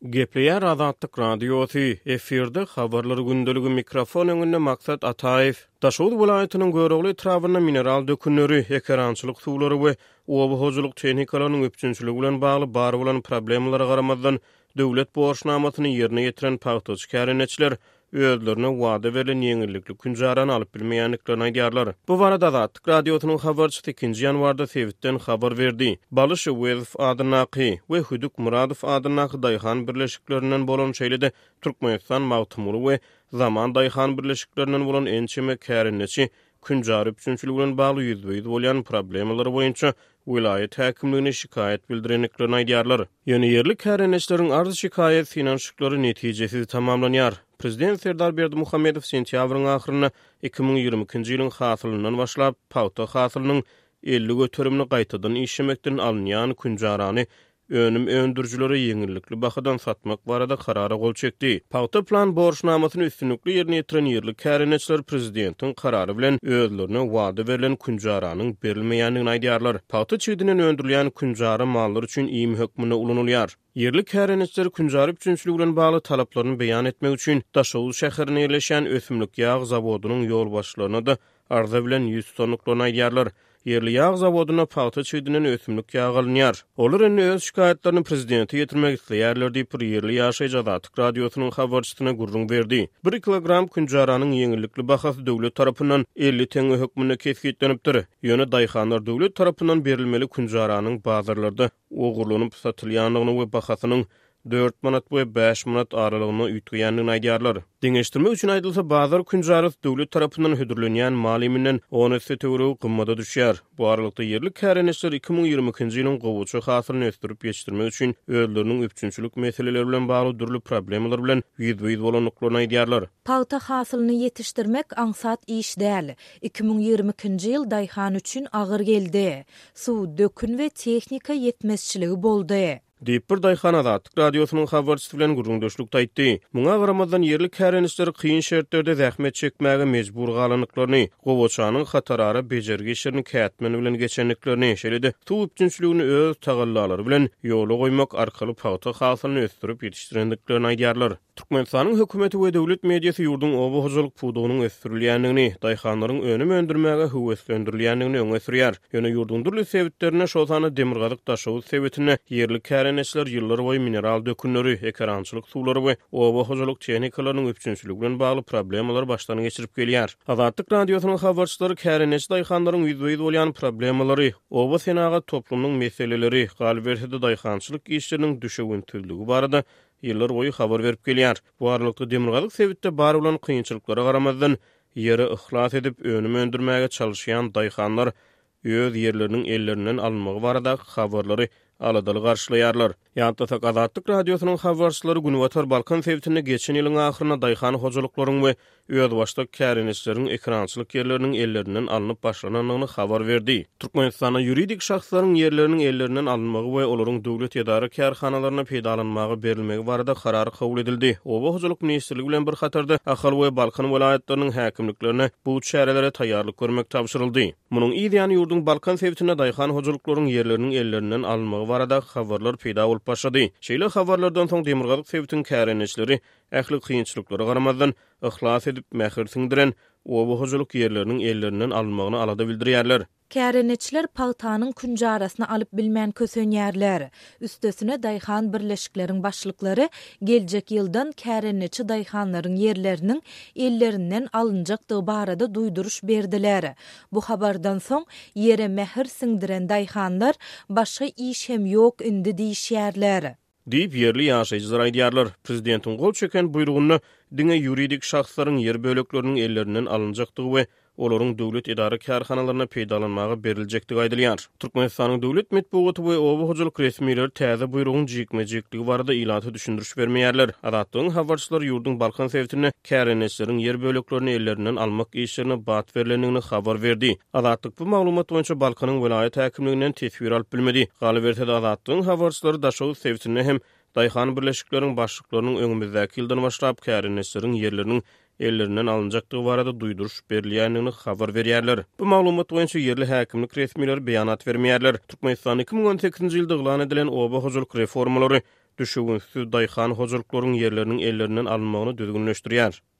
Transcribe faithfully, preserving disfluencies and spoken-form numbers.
Gepleyer Azatlyk Radiosu efirde habarlary gündölügi mikrofon öňünde maksat Ataev Daşoğlu welaýatynyň görogly etrawyna mineral dökünleri, ekrançylyk suwlary we oba-hojuluk tehnikalarynyň öpçünçiligi bilen bagly bar bolan problemlere garamazdan döwlet borçnamasyny ýerine ýetiren paýtaç kärenetçiler özlerine wada berilen ýeňillikli künjarany alyp bilmeýänliklerini aýdýarlar. Bu barada Azatlyk Radiosynyň habarçysy ikinji ýanwarda Sewitden habar berdi. Balyş Wezow adynaky we Huduk Muradow adynaky daýhan birleşiklerinden bolan şeýlede Türkmenistan mawtumuly we Zaman daýhan birleşiklerinden bolan ençeme kärenetçi künjar öpçünçiligi bilen bagly ýüzbeýiz bolan problemler boýunça vilayet häkimligine şikayet bildirenliklerini aýdýarlar. Ýöne ýerlik kärenetçileriň arz şikayet finanşyklary netijesiz tamamlanýar. Prezident Serdar Berdimuhammedow sentýabryň ahyryna iki ming ýygrimi ikinji ýylyň hasylynyň başlap paýta hasylynyň elli götürümini gaýtadan işlemekden alınýan künjarany önüm öndürjülere ýeňillikli bahadan satmak barada karara gol çekdi. Paýta plan borçnamasyny üstünlikli ýerine ýetiren ýerlik kärenetçiler prezidentiň karary bilen özlerine wada berilen künjaranyň berilmeýändigini aýdýarlar. Paýta çygydynyň öndürilýän künjary mallar üçin iýim hökmüne ulanylýar. Yerlik kärenetçiler künjary üçünçiligi bilen bagly talaplaryny beýan etmek üçin Daşoğlu şäherine ýerleşen ösümlik ýağ zawodynyň ýol başlaryna da arza bilen ýüz tonlyklaryny aýdýarlar. Yerli ýağ zawoduna paýta çygydynyň ösümlik ýağı alınýar. Olar indi öz şikayetlerini prezidenti ýetirmek isleýärler diýip bir yerli ýaşaýjy Azatlyk Radiosynyň habarçysyna gurrun berdi. bir kilogram künjaranyň ýeňillikli bahasy döwlet tarapyndan elli teňe hökmüne kesgitlenipdir. Ýöne daýhanlar döwlet tarapyndan berilmeli künjaranyň bazarlarda ogurlanyp satylýanlygyny we bahasynyň dört manat we beş manat aralygyny üýtgeýändigini aýdýarlar. Deňeşdirme üçin aýdylsa bazar künjary döwlet tarapyndan hödürlenýän mal ýemininden on üç töwrü gymmada düşýär. Bu aralykda yerlik kärenetçiler iki ming ýygrimi ikinji ýylyň gowuçy hasylyny ösdürip ýetişdirmek üçin özleriniň öpçünçilik meseleleri bilen bagly durly problemler bilen ýüzbeýiz bolanlyklaryny aýdýarlar. Paýta hasylyny ýetişdirmek aňsat iş däl. iki ming ýygrimi ikinji ýyl daýhan üçin agyr geldi. Suw, dökün we tehnika ýetmezçiligi boldy. Diýip bir daýhan Azatlyk Radiosynyň habarçysy bilen gurrundaşlykda aýtdy. Muňa garamazdan yerlik kärenetçiler kıyın şertlerde zähmet çekmäge mejbur galanlyklaryny, gowaçanyň hatarary bejergi işlerini kätmeni bilen geçenliklerini, şeýle-de suw üçünçiligini öz tagallary bilen ýola goýmak arkaly paýta hasylyny ösdürip ýetişdirendiklerini aýdýarlar. Türkmenistanyň hökümeti we döwlet mediýasy ýurdun oba-hojuluk pudugynyň ösdürilýändigini, daýhanlaryň önüm öndürmäge höweslendirilýändigini öňe sürýär. Ýöne ýurdun durly sebitlerine şolsany Demirgazyk Daşoğlu sebitine yerlik kärenetçiler ýyllar boýy mineral dökünleri, ekrançylyk suwlary we oba-hojuluk tehnikalarynyň öpçünçiligi bilen bagly problemler başdan geçirip gelýär. Azatlyk Radiosynyň habarçylary kärenetçi daýhanlaryň ýüzbeýiz bolýan problemleri, oba senaga toplumyň meseleleri, galberhede daýhançylyk işleriniň düşegüntülligi barada ýyllar boýy habar berip gelýär. Bu aralykda Demirgazyk sebitde bar bolan kynçylyklara garamazdan ýere ihlas edip önüm öndürmäge çalışýan daýhanlar öz ýerleriniň ellerinden alınmagy barada habarlary aladaly garşylaýarlar. Ýa-da Azatlyk Radiosynyň habarçylary Günwatar Balkan sebitine geçen ýylyň ahyryna daýhan hojuluklaryň we öz başda kärenetçileriň ekrançylyk ýerleriniň ellerinden alınıp başlananyny habar berdi. Türkmenistanda ýuridik şahslaryň ýerleriniň ellerinden alınmagy we olaryň döwlet ýadary kärhanalaryna peýdalanmagy berilmegi barada karar kabul edildi. Oba hojuluk ministrligi bilen bir hatarda Ahal we Balkan welaýatlarynyň häkimliklerine bu çärelere taýýarlyk görmek tapşyryldy. Munyň ýa-da ýurdun Balkan sebitine daýhan hojuluklaryň ýerleriniň ellerinden alınmagy barada habarlar peýda bolup başlady. Şeýle habarlardan soň Demirgazyk sebitiniň kärenetçileri ähli kynçylyklara garamazdan ihlas edip mähir siňdiren oba hojuluk ýerleriniň ellerinden alınmagyny alada bildirýärler. Kärenetçiler paýtanyň künjarasyny alyp bilmän kösenýärler. Üstesine daýhan birleşikleriň başlyklary geljek ýyldan kärenetçi daýhanlaryň ýerleriniň ellerinden alınjakdygy barada duýduruş berdiler. Bu habardan soň ýere mähir siňdiren daýhanlar başga iş hem ýok indi diýişýärler. Diýip yerli ýaşaýjylar aýdýarlar. Prezidentiň gol çeken buyrugyny diňe ýuridik şahslaryň ýer bölekleriniň ellerinden alınjakdygy we olaryň döwlet idara kärhanalaryna peýdalanmagy beriljekdigi aýdylýar. Türkmenistanyň döwlet medeniýeti we oba hojuluk resmiýetleri täze buyrugyň jikmejekdigi barada ilaty düşündürüş bermeýärler. Azatlygyň habarçylary ýurdun Balkan sebitine kärenetçileriň ýer böleklerini ellerinden almak işlerini bat berilendigini habar berdi. Azatlyk bu maglumat boýunça Balkanyň welaýat häkimliginden tesbir alyp bilmedi. Galberhede Azatlygyň habarçylary Daşoğlu sebitine hem daýhan birleşikleriň başlyklarynyň öňümizdäki ýyldan başlap kärenetçileriň ýerleriniň ellerinden alınjakdygy barada duýduruş berilýändigini habar berýärler. Bu maglumat boýunça yerli häkimlik resmiýetleri beýanat bermeýärler. Türkmenistan iki ming on sekizinji ýylda elan edilen oba hojuluk reformalary düşügünsiz daýhan hojuluklaryň ýerleriniň ellerinden alınmagyny düzgünleşdirýär.